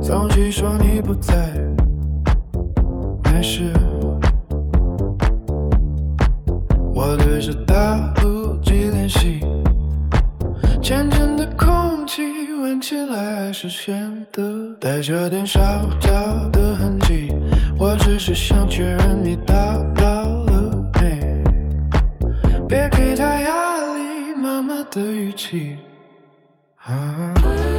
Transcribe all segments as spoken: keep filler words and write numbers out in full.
总是说你不在，没事。我对着大陆机联系，浅浅的空气闻起来还是咸的，带着点烧焦的痕迹。我只是想确认你打扰了没，别给他压力，妈妈的语气。啊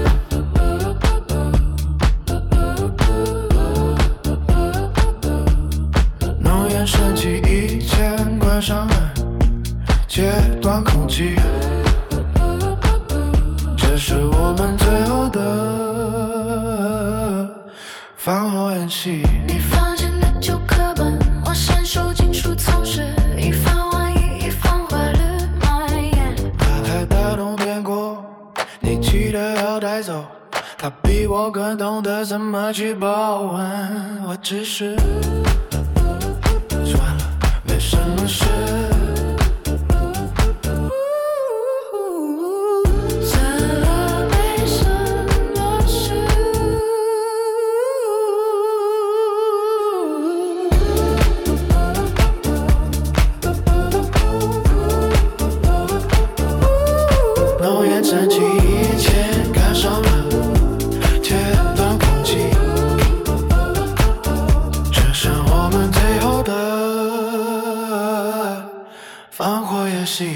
浓烟升起以前关上门，切断空气，这是我们最后的放后演戏。 你房间的旧课本，我先收进书藏室，一翻完一一放坏了 my hand。 他太大动变过，你记得要带走。他比我更懂得怎么去保温，我只是算了，没什么事。浓烟升起以前赶上了，切断空气，这是我们最后的放火演戏。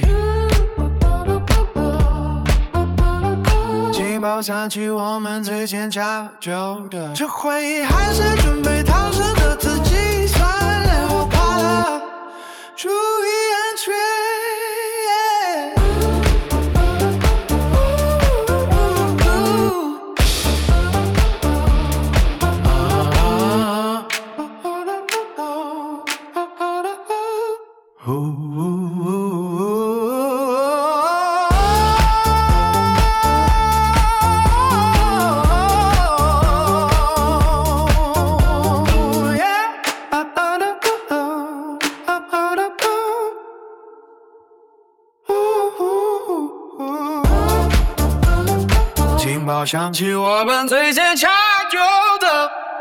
警报响起，我们最先抢救的，这回忆还是准备逃生的自己算了，我怕了，注意安全。警报响起，我们最先抢救的。